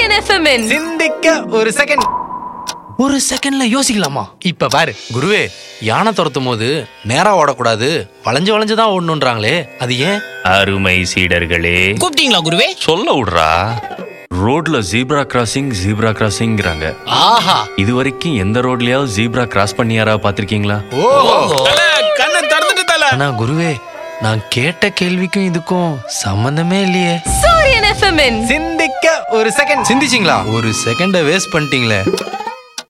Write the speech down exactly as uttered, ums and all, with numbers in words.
சூரியன் எஃப்எம் சிந்திக்க ஒரு செகண்ட். ஒரு செகண்ட்ல யோசிக்கலாமா? இப்ப பாரு குருவே, யானை துரத்தும் போது நேரா ஓடக்கூடாது, வளைஞ்சு வளைஞ்சுதான் ஓடணும்ன்றாங்களே, அது ஏன்? அருமை சீடர்களே, கூப்பிட்டீங்களா குருவே? சொல்ல விடுறா. ரோட்ல ஜீப்ரா கிராசிங் ஜீப்ரா கிராசிங்கிறாங்க. ஆஹா, இது வரைக்கும் எந்த ரோட்லயாவது ஜீப்ரா கிராஸ் பண்ணி யாராவது பாத்திருக்கீங்களா? கண்ணை திறந்துட்டு தல. ஆனா குருவே, நான் கேட்ட கேள்விக்கும் இதுக்கும் சம்பந்தமே இல்லையே. சூரியன் எஃப்எம் சிந்திக்க ஒரு செகண்ட். சிந்திச்சிங்களா? ஒரு செகண்ட வேஸ்ட் பண்ணிட்டீங்களே.